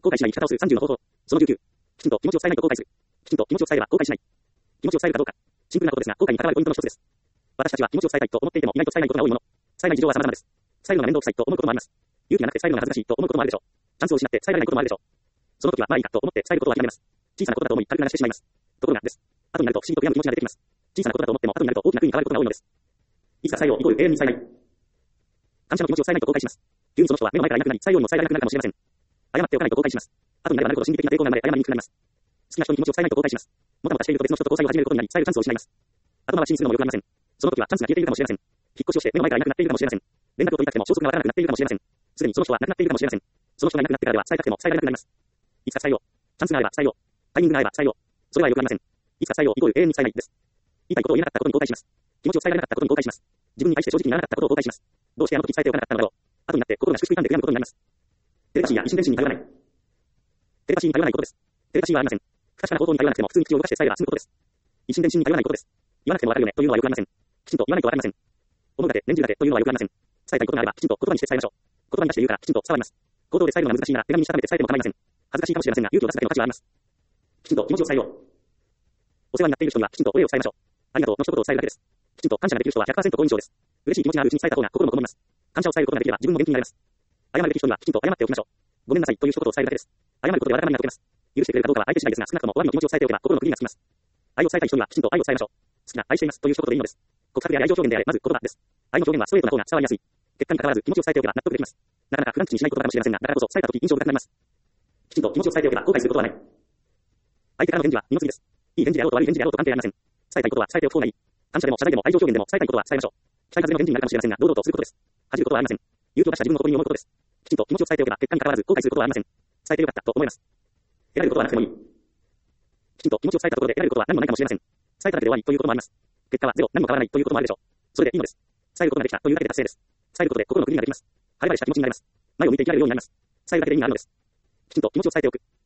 後悔しない生き方をする30の方法。その19。きちんと気持ちを伝えないと後悔する。きちんと気持ちを伝えれば後悔しない。気持ちを伝えるかどうか。シンプルなことですが、後悔に関わるポイントの一つです。私たちは気持ちを伝えたいと思っていても意外と伝えないことが多いもの。伝えない事情は様々です。伝えるのが面倒くさいと思うこともあります。勇気がなくて伝えるのが恥ずかしいと思うこともあるでしょう。チャンスを失って伝えられないこともあるでしょう。その時はまあいいかと思って伝えることを諦めます。小さなことだと思い軽く流してしまいます。ところがです。後になると不思議と悔やむ気持ちが出てきます。小さなことだと思っても後になると大きな風に変わることが多いのです。いつか採用イコール永遠に伝えない。感謝の気持ちを伝えないと後悔します。急にその人は目の前からいなくなり、採用にも伝えられなくなるかもしれません。謝っておかないと後悔します。後になればなるほど心理的な抵抗が生まれ、謝りにくくなります。好きな人に気持ちを伝えないと後悔します。もたもたしていると別の人と交際を始めることになり、伝えるチャンスを失います。後回しにするのもよくありません。その時はチャンスが消えているかもしれません。引っ越しをして目の前からいなくなっているかもしれません。連絡を取りたくても消息がわからなくなっているかもしれません。すでにその人は亡くなっているかもしれません。その人がいなくなってからでは伝えたくても伝えられなくなります。いつか採用。チャンスがあれば採用。タイミングがあれば採用。それはよくありません。いつか採用イコール永遠に伝えないです。言いたいことを言えなかったことに後悔します。気持ちを伝えられなかったことに後悔します。自分に対して正直にならなかったことを後悔します。どうしてあの時伝えておかなかったのだろう。後になって心が粛々傷んで悔やむことになります。テレパシーや意思伝心に頼らない。テレパシーに頼らないことです。テレパシーはありません。不確かな方法に頼らなくても普通に口を動かして伝えれば済むことです。意思伝心に頼らないことです。言わなくてもわかるよねというのはよくありません。きちんと言わないとわかりません。思うだけ、念じるだけというのはよくありません。伝えたいことがあればきちんと言葉にして伝えましょう。言葉に出して言うからきちんと伝わります。口頭で伝えるのが難しいなら手紙にしたためて伝えても構いません。恥ずかしいかもしれませんが勇気を出すだけの価値はあります。きちんと気持ちを伝えよう。お世話になっている人にはきちんとお礼を伝えましょう。ありがとうの一言を伝えるだけです。きちんと感謝ができる人は 100% 好印象です。嬉しい気持ちがあるうちに伝えた方が心もこもります。感謝を伝えることができれば自分も元気になれます。謝るべき人にはきちんと謝っておきましょう。ごめんなさいという一言を伝えるだけです。謝ることでわだかまりが解けます。許してくれるかどうかは相手次第ですが少なくともお詫びの気持ちを伝えておけば心の区切りがつきます。愛を伝えたい人にはきちんと愛を伝えましょう。好きな愛していますという一言でいいのです。告白であり愛情表現であれまず言葉です。愛の表現はストレートな方が伝わりやすい。結果に関わらず気持ちを伝えておけば納得できます。なかなかフランクにしないことかもしれませんがだからこそ伝えた時印象深くなります。きちんと気持ちを伝えておけば後悔することはない。相手からの返事は二の次です。いい返事であろうと悪い返事であろうと関係ありません。伝えたいことは伝えておく方がいい。感謝でも謝罪でも愛情表現でも伝えたいことは伝えましょう。北風の返事になるかもしれませんが堂々とすることです。恥じることはありません。勇気を出した自分の誇りに思うことです。きちんと気持ちを伝えておけば結果に関わらず後悔することはありません。伝えてよかったと思います。得られることはなくてもいい。きちんと気持ちを伝えたところで得られることは何もないかもしれません。伝えただけで終わりということもあります。結果はゼロ、何も変わらないということもあるでしょう。それでいいのです。伝えることができたというだけで達成です。伝えることで心の区切りができます。晴れ晴れした気持ちになります。前を見ていられるようになります。伝えるだけで意味があるのです。きちんと気持ちを伝えておく。